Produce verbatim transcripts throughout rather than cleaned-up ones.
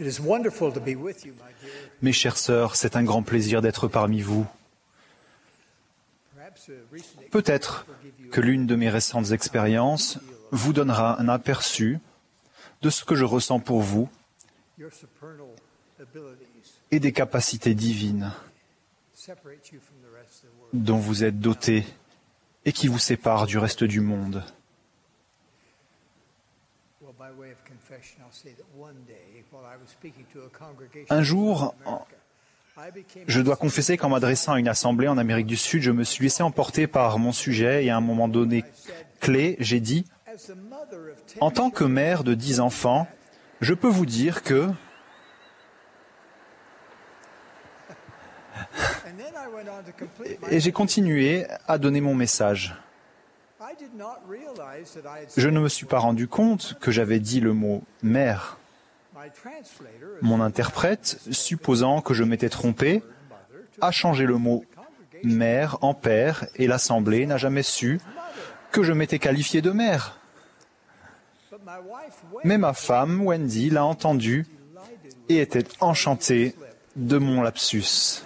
Mes chères sœurs, c'est un grand plaisir d'être parmi vous. Peut-être que l'une de mes récentes expériences vous donnera un aperçu de ce que je ressens pour vous et des capacités divines dont vous êtes dotés et qui vous séparent du reste du monde. Un jour, je dois confesser qu'en m'adressant à une assemblée en Amérique du Sud, je me suis laissé emporter par mon sujet et à un moment donné clé, j'ai dit « En tant que mère de dix enfants, je peux vous dire que... » Et j'ai continué à donner mon message. Je ne me suis pas rendu compte que j'avais dit le mot « mère ». Mon interprète, supposant que je m'étais trompé, a changé le mot « mère » en « père » et l'Assemblée n'a jamais su que je m'étais qualifié de mère. Mais ma femme, Wendy, l'a entendu et était enchantée de mon lapsus.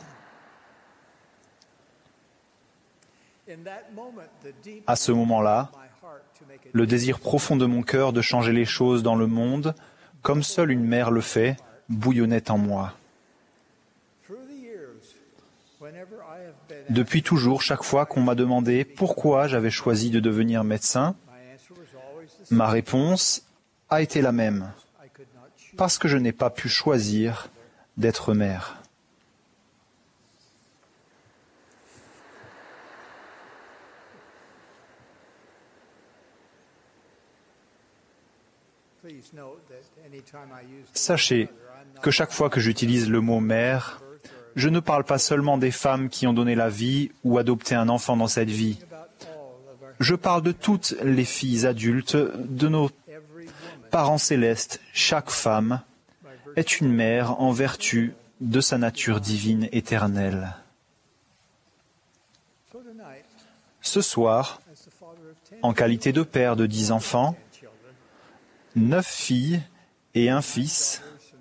À ce moment-là, le désir profond de mon cœur de changer les choses dans le monde, comme seule une mère le fait, bouillonnait en moi. Depuis toujours, chaque fois qu'on m'a demandé pourquoi j'avais choisi de devenir médecin, ma réponse a été la même. Parce que je n'ai pas pu choisir d'être mère. Sachez que chaque fois que j'utilise le mot « mère », je ne parle pas seulement des femmes qui ont donné la vie ou adopté un enfant dans cette vie. Je parle de toutes les filles adultes, de nos parents célestes. Chaque femme est une mère en vertu de sa nature divine éternelle. Ce soir, en qualité de père de dix enfants, neuf filles et un fils,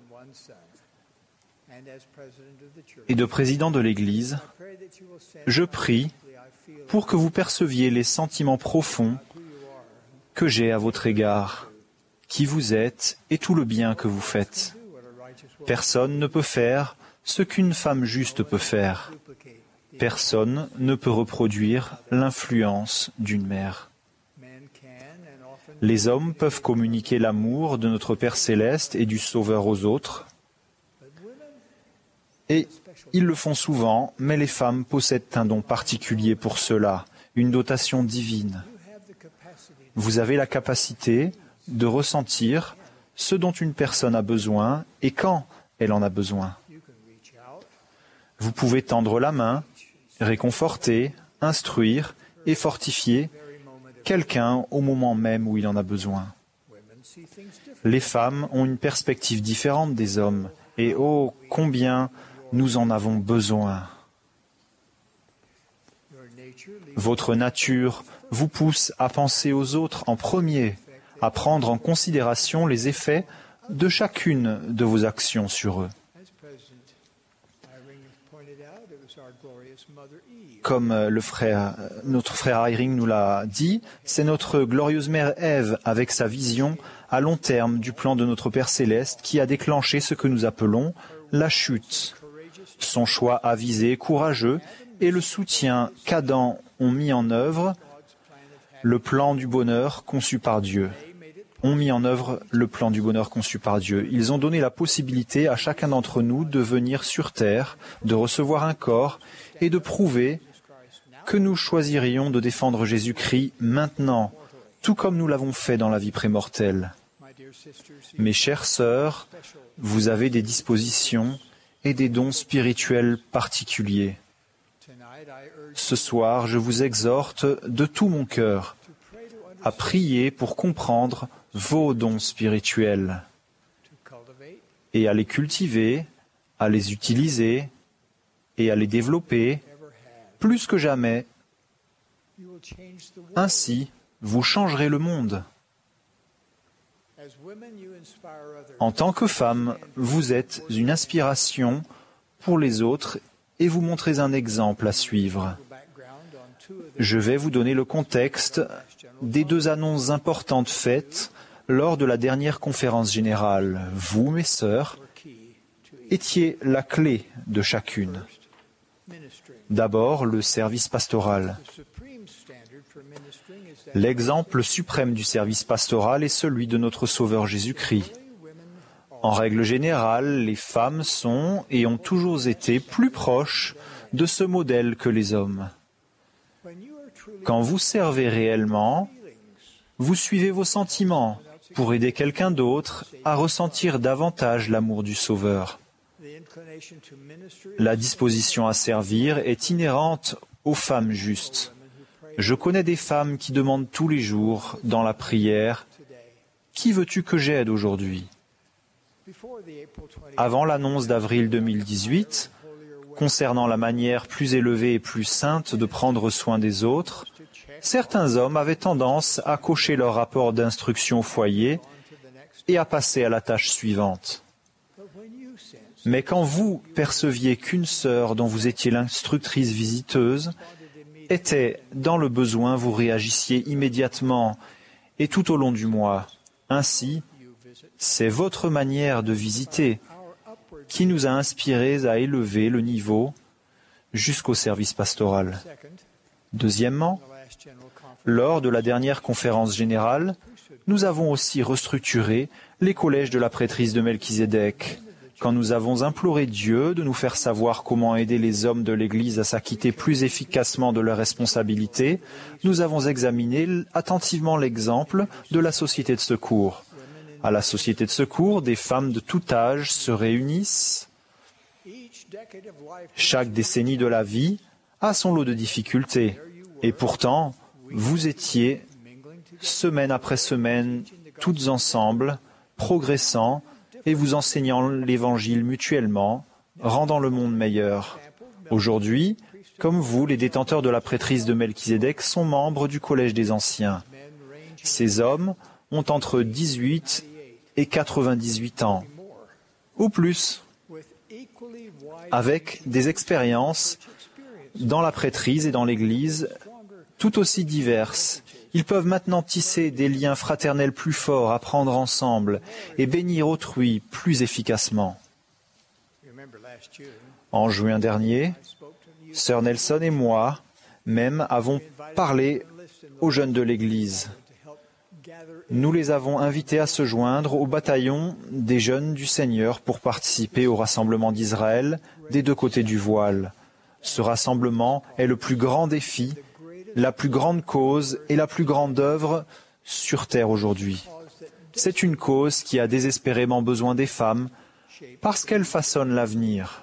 et de président de l'Église, je prie pour que vous perceviez les sentiments profonds que j'ai à votre égard, qui vous êtes et tout le bien que vous faites. Personne ne peut faire ce qu'une femme juste peut faire. Personne ne peut reproduire l'influence d'une mère. Les hommes peuvent communiquer l'amour de notre Père céleste et du Sauveur aux autres, et ils le font souvent, mais les femmes possèdent un don particulier pour cela, une dotation divine. Vous avez la capacité de ressentir ce dont une personne a besoin et quand elle en a besoin. Vous pouvez tendre la main, réconforter, instruire et fortifier quelqu'un au moment même où il en a besoin. Les femmes ont une perspective différente des hommes, et oh, combien nous en avons besoin. Votre nature vous pousse à penser aux autres en premier, à prendre en considération les effets de chacune de vos actions sur eux. Comme le frère, notre frère Eyring nous l'a dit, c'est notre glorieuse mère Ève, avec sa vision à long terme du plan de notre Père céleste, qui a déclenché ce que nous appelons la chute. Son choix avisé, courageux, et le soutien qu'Adam ont mis en œuvre, le plan du bonheur conçu par Dieu. ont mis en œuvre le plan du bonheur conçu par Dieu. Ils ont donné la possibilité à chacun d'entre nous de venir sur terre, de recevoir un corps et de prouver que nous choisirions de défendre Jésus-Christ maintenant, tout comme nous l'avons fait dans la vie prémortelle. Mes chères sœurs, vous avez des dispositions et des dons spirituels particuliers. Ce soir, je vous exhorte de tout mon cœur à prier pour comprendre vos dons spirituels et à les cultiver, à les utiliser et à les développer plus que jamais. Ainsi, vous changerez le monde. En tant que femme, vous êtes une inspiration pour les autres et vous montrez un exemple à suivre. Je vais vous donner le contexte des deux annonces importantes faites lors de la dernière conférence générale. Vous, mes sœurs, étiez la clé de chacune. D'abord, le service pastoral. L'exemple suprême du service pastoral est celui de notre Sauveur Jésus-Christ. En règle générale, les femmes sont et ont toujours été plus proches de ce modèle que les hommes. Quand vous servez réellement, vous suivez vos sentiments pour aider quelqu'un d'autre à ressentir davantage l'amour du Sauveur. La disposition à servir est inhérente aux femmes justes. Je connais des femmes qui demandent tous les jours, dans la prière, « Qui veux-tu que j'aide aujourd'hui ?» Avant l'annonce d'avril deux mille dix-huit, concernant la manière plus élevée et plus sainte de prendre soin des autres, certains hommes avaient tendance à cocher leur rapport d'instruction au foyer et à passer à la tâche suivante. Mais quand vous perceviez qu'une sœur dont vous étiez l'instructrice visiteuse était dans le besoin, vous réagissiez immédiatement et tout au long du mois. Ainsi, c'est votre manière de visiter qui nous a inspirés à élever le niveau jusqu'au service pastoral. Deuxièmement, lors de la dernière conférence générale, nous avons aussi restructuré les collèges de la prêtrise de Melchizedek. Quand nous avons imploré Dieu de nous faire savoir comment aider les hommes de l'Église à s'acquitter plus efficacement de leurs responsabilités, nous avons examiné attentivement l'exemple de la société de secours. À la société de secours, des femmes de tout âge se réunissent. Chaque décennie de la vie a son lot de difficultés. Et pourtant, vous étiez, semaine après semaine, toutes ensemble, progressant et vous enseignant l'Évangile mutuellement, rendant le monde meilleur. Aujourd'hui, comme vous, les détenteurs de la prêtrise de Melchizedek sont membres du Collège des Anciens. Ces hommes ont entre dix-huit et quatre-vingt-dix-huit ans, ou plus, avec des expériences dans la prêtrise et dans l'Église tout aussi diverses. Ils peuvent maintenant tisser des liens fraternels plus forts, apprendre ensemble et bénir autrui plus efficacement. En juin dernier, Sœur Nelson et moi, même, avons parlé aux jeunes de l'Église. Nous les avons invités à se joindre au bataillon des jeunes du Seigneur pour participer au rassemblement d'Israël des deux côtés du voile. Ce rassemblement est le plus grand défi, la plus grande cause et la plus grande œuvre sur terre aujourd'hui. C'est une cause qui a désespérément besoin des femmes parce qu'elles façonnent l'avenir.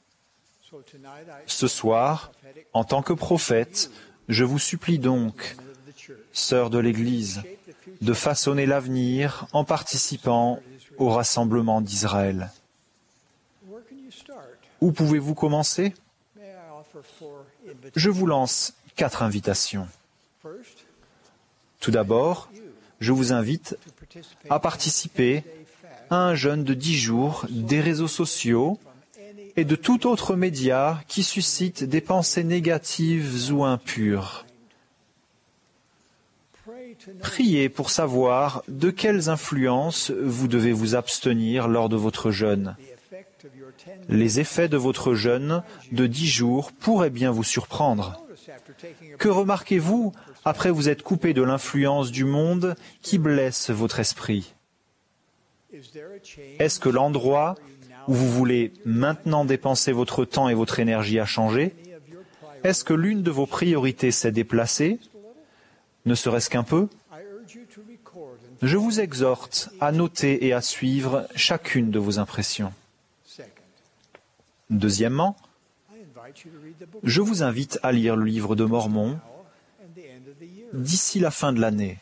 Ce soir, en tant que prophète, je vous supplie donc, sœurs de l'Église, de façonner l'avenir en participant au rassemblement d'Israël. Où pouvez-vous commencer ? Je vous lance quatre invitations. Tout d'abord, je vous invite à participer à un jeûne de dix jours des réseaux sociaux et de tout autre média qui suscite des pensées négatives ou impures. Priez pour savoir de quelles influences vous devez vous abstenir lors de votre jeûne. Les effets de votre jeûne de dix jours pourraient bien vous surprendre. Que remarquez-vous après vous être coupé de l'influence du monde qui blesse votre esprit? Est-ce que l'endroit où vous voulez maintenant dépenser votre temps et votre énergie a changé? Est-ce que l'une de vos priorités s'est déplacée, ne serait-ce qu'un peu? Je vous exhorte à noter et à suivre chacune de vos impressions. Deuxièmement, je vous invite à lire le livre de Mormon d'ici la fin de l'année.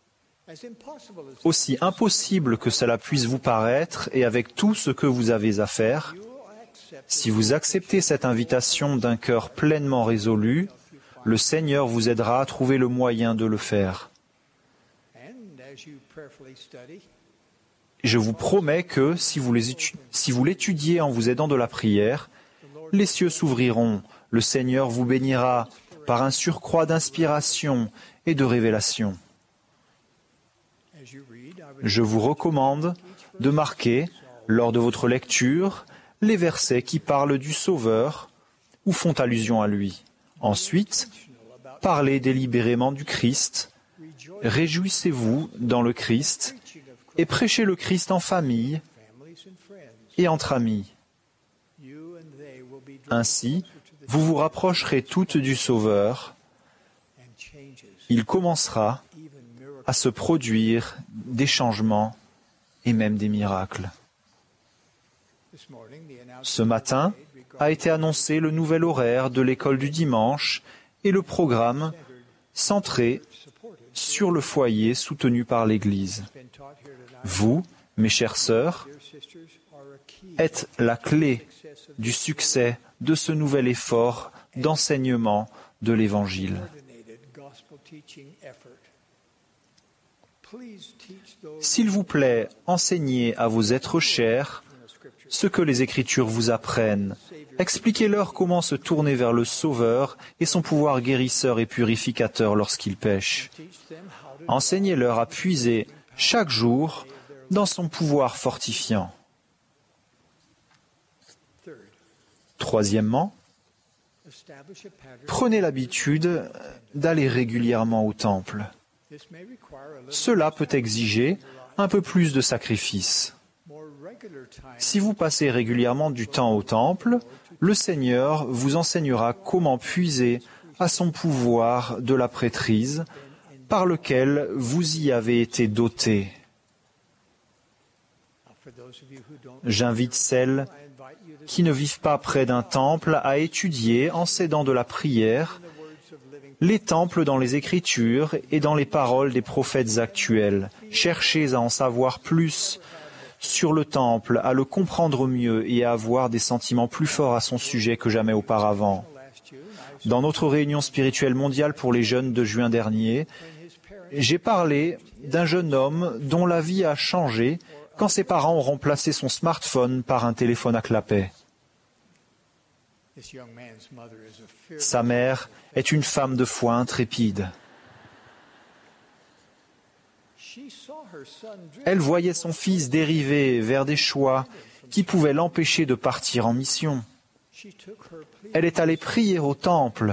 Aussi impossible que cela puisse vous paraître et avec tout ce que vous avez à faire, si vous acceptez cette invitation d'un cœur pleinement résolu, le Seigneur vous aidera à trouver le moyen de le faire. Je vous promets que, si vous les étu- si vous l'étudiez en vous aidant de la prière, les cieux s'ouvriront, le Seigneur vous bénira par un surcroît d'inspiration et de révélation. Je vous recommande de marquer, lors de votre lecture, les versets qui parlent du Sauveur ou font allusion à lui. Ensuite, parlez délibérément du Christ, réjouissez-vous dans le Christ et prêchez le Christ en famille et entre amis. Ainsi, vous vous rapprocherez toutes du Sauveur. Il commencera à se produire des changements et même des miracles. Ce matin a été annoncé le nouvel horaire de l'école du dimanche et le programme centré sur le foyer soutenu par l'Église. Vous, mes chères sœurs, êtes la clé du succès de ce nouvel effort d'enseignement de l'Évangile. S'il vous plaît, enseignez à vos êtres chers ce que les Écritures vous apprennent. Expliquez-leur comment se tourner vers le Sauveur et son pouvoir guérisseur et purificateur lorsqu'ils pêchent. Enseignez-leur à puiser chaque jour dans son pouvoir fortifiant. Troisièmement, prenez l'habitude d'aller régulièrement au temple. Cela peut exiger un peu plus de sacrifice. Si vous passez régulièrement du temps au temple, le Seigneur vous enseignera comment puiser à son pouvoir de la prêtrise par lequel vous y avez été doté. J'invite celles qui ne vivent pas près d'un temple à étudier, en s'aidant de la prière, les temples dans les Écritures et dans les paroles des prophètes actuels. Cherchez à en savoir plus sur le temple, à le comprendre mieux et à avoir des sentiments plus forts à son sujet que jamais auparavant. Dans notre réunion spirituelle mondiale pour les jeunes de juin dernier, j'ai parlé d'un jeune homme dont la vie a changé quand ses parents ont remplacé son smartphone par un téléphone à clapet. Sa mère est une femme de foi intrépide. Elle voyait son fils dériver vers des choix qui pouvaient l'empêcher de partir en mission. Elle est allée prier au temple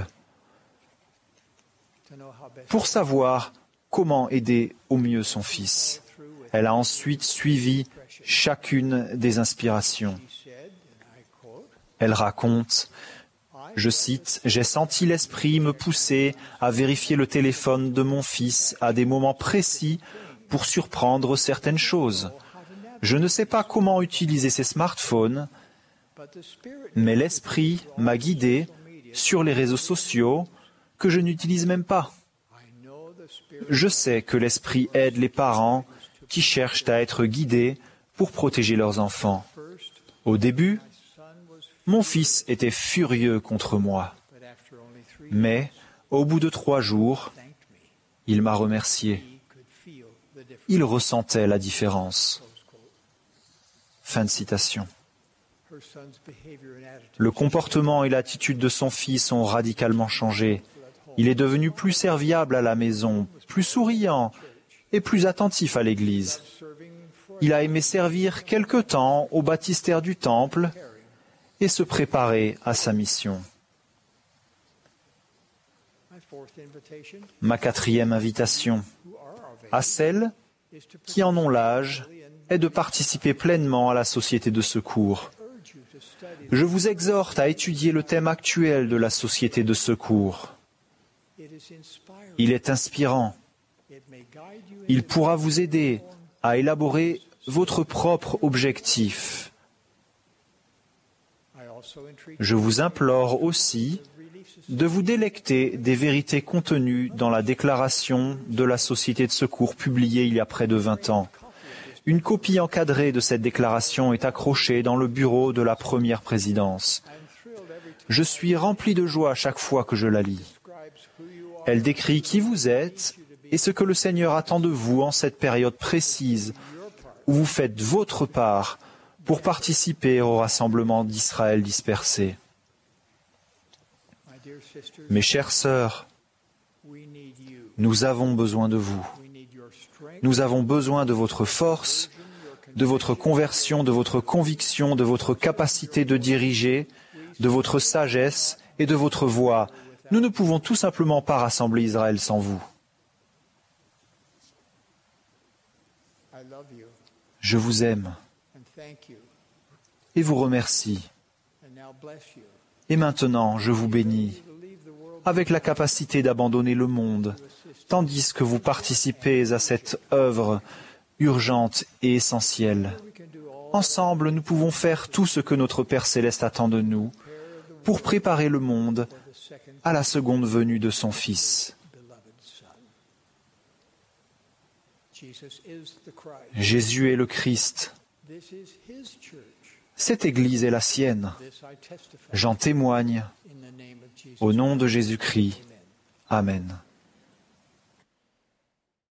pour savoir comment aider au mieux son fils. Elle a ensuite suivi chacune des inspirations. Elle raconte, je cite, « J'ai senti l'esprit me pousser à vérifier le téléphone de mon fils à des moments précis pour surprendre certaines choses. Je ne sais pas comment utiliser ces smartphones, mais l'esprit m'a guidé sur les réseaux sociaux que je n'utilise même pas. Je sais que l'esprit aide les parents qui cherchent à être guidés pour protéger leurs enfants. Au début, mon fils était furieux contre moi, mais au bout de trois jours, il m'a remercié. Il ressentait la différence. » Fin de citation. Le comportement et l'attitude de son fils ont radicalement changé. Il est devenu plus serviable à la maison, plus souriant et plus attentif à l'Église. Il a aimé servir quelque temps au baptistère du temple et se préparer à sa mission. Ma quatrième invitation, à celles qui en ont l'âge, est de participer pleinement à la société de secours. Je vous exhorte à étudier le thème actuel de la société de secours. Il est inspirant. Il pourra vous aider à élaborer votre propre objectif. Je vous implore aussi de vous délecter des vérités contenues dans la déclaration de la Société de secours publiée il y a près de vingt ans. Une copie encadrée de cette déclaration est accrochée dans le bureau de la première présidence. Je suis rempli de joie à chaque fois que je la lis. Elle décrit qui vous êtes et ce que le Seigneur attend de vous en cette période précise où vous faites votre part pour participer au rassemblement d'Israël dispersé. Mes chères sœurs, nous avons besoin de vous. Nous avons besoin de votre force, de votre conversion, de votre conviction, de votre capacité de diriger, de votre sagesse et de votre voix. Nous ne pouvons tout simplement pas rassembler Israël sans vous. Je vous aime et vous remercie. Et maintenant, je vous bénis avec la capacité d'abandonner le monde, tandis que vous participez à cette œuvre urgente et essentielle. Ensemble, nous pouvons faire tout ce que notre Père Céleste attend de nous pour préparer le monde à la seconde venue de son Fils. Jésus est le Christ. Cette Église est la sienne. J'en témoigne. Au nom de Jésus-Christ. Amen.